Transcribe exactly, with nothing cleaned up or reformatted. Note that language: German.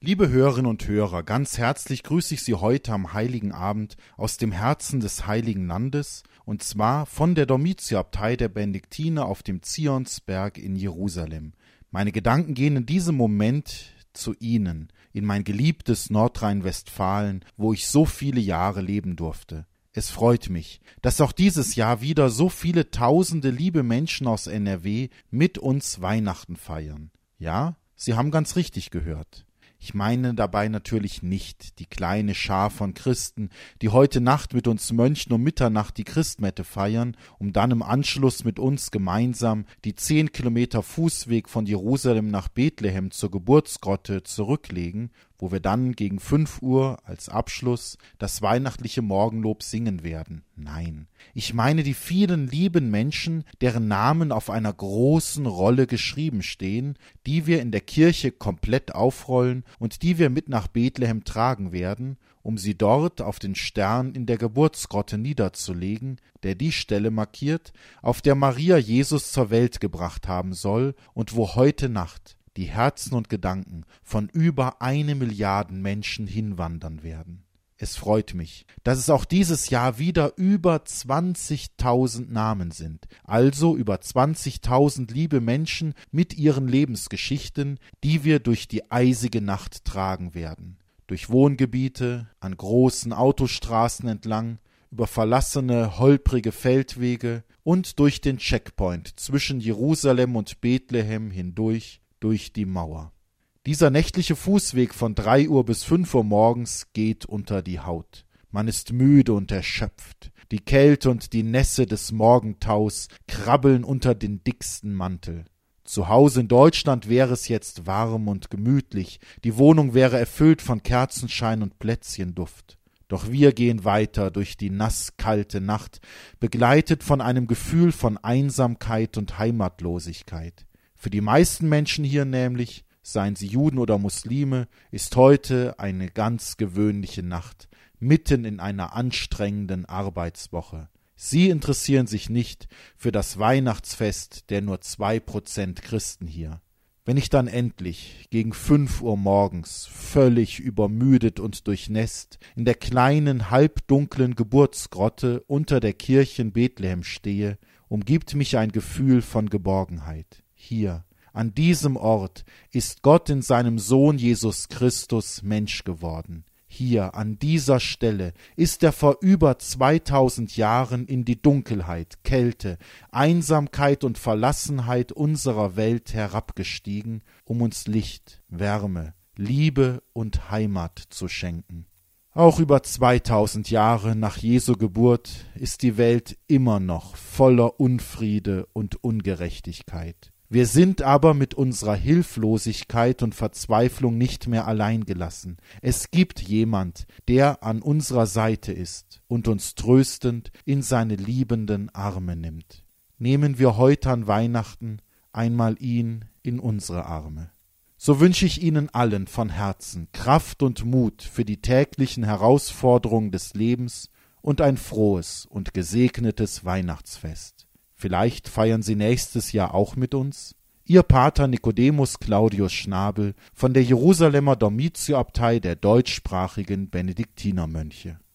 Liebe Hörerinnen und Hörer, ganz herzlich grüße ich Sie heute am Heiligen Abend aus dem Herzen des Heiligen Landes, und zwar von der Domitiusabtei der Benediktiner auf dem Zionsberg in Jerusalem. Meine Gedanken gehen in diesem Moment zu Ihnen, in mein geliebtes Nordrhein-Westfalen, wo ich so viele Jahre leben durfte. Es freut mich, dass auch dieses Jahr wieder so viele tausende liebe Menschen aus N R W mit uns Weihnachten feiern. Ja, Sie haben ganz richtig gehört. Ich meine dabei natürlich nicht die kleine Schar von Christen, die heute Nacht mit uns Mönchen um Mitternacht die Christmette feiern, um dann im Anschluss mit uns gemeinsam die zehn Kilometer Fußweg von Jerusalem nach Bethlehem zur Geburtsgrotte zurücklegen, wo wir dann gegen fünf Uhr als Abschluss das weihnachtliche Morgenlob singen werden. Nein, ich meine die vielen lieben Menschen, deren Namen auf einer großen Rolle geschrieben stehen, die wir in der Kirche komplett aufrollen und die wir mit nach Bethlehem tragen werden, um sie dort auf den Stern in der Geburtsgrotte niederzulegen, der die Stelle markiert, auf der Maria Jesus zur Welt gebracht haben soll und wo heute Nacht die Herzen und Gedanken von über eine Milliarde Menschen hinwandern werden. Es freut mich, dass es auch dieses Jahr wieder über zwanzigtausend Namen sind, also über zwanzigtausend liebe Menschen mit ihren Lebensgeschichten, die wir durch die eisige Nacht tragen werden. Durch Wohngebiete, an großen Autostraßen entlang, über verlassene, holprige Feldwege und durch den Checkpoint zwischen Jerusalem und Bethlehem hindurch, durch die Mauer. Dieser nächtliche Fußweg von drei Uhr bis fünf Uhr morgens geht unter die Haut. Man ist müde und erschöpft. Die Kälte und die Nässe des Morgentaus krabbeln unter den dicksten Mantel. Zu Hause in Deutschland wäre es jetzt warm und gemütlich. Die Wohnung wäre erfüllt von Kerzenschein und Plätzchenduft. Doch wir gehen weiter durch die nasskalte Nacht, begleitet von einem Gefühl von Einsamkeit und Heimatlosigkeit. Für die meisten Menschen hier nämlich, seien sie Juden oder Muslime, ist heute eine ganz gewöhnliche Nacht, mitten in einer anstrengenden Arbeitswoche. Sie interessieren sich nicht für das Weihnachtsfest der nur zwei Prozent Christen hier. Wenn ich dann endlich gegen fünf Uhr morgens, völlig übermüdet und durchnässt, in der kleinen, halbdunklen Geburtsgrotte unter der Kirche in Bethlehem stehe, umgibt mich ein Gefühl von Geborgenheit. Hier, an diesem Ort, ist Gott in seinem Sohn Jesus Christus Mensch geworden. Hier, an dieser Stelle, ist er vor über zweitausend Jahren in die Dunkelheit, Kälte, Einsamkeit und Verlassenheit unserer Welt herabgestiegen, um uns Licht, Wärme, Liebe und Heimat zu schenken. Auch über zweitausend Jahre nach Jesu Geburt ist die Welt immer noch voller Unfriede und Ungerechtigkeit. Wir sind aber mit unserer Hilflosigkeit und Verzweiflung nicht mehr allein gelassen. Es gibt jemand, der an unserer Seite ist und uns tröstend in seine liebenden Arme nimmt. Nehmen wir heute an Weihnachten einmal ihn in unsere Arme. So wünsche ich Ihnen allen von Herzen Kraft und Mut für die täglichen Herausforderungen des Lebens und ein frohes und gesegnetes Weihnachtsfest. Vielleicht feiern Sie nächstes Jahr auch mit uns? Ihr Pater Nicodemus Claudius Schnabel von der Jerusalemer Domitiusabtei der deutschsprachigen Benediktinermönche.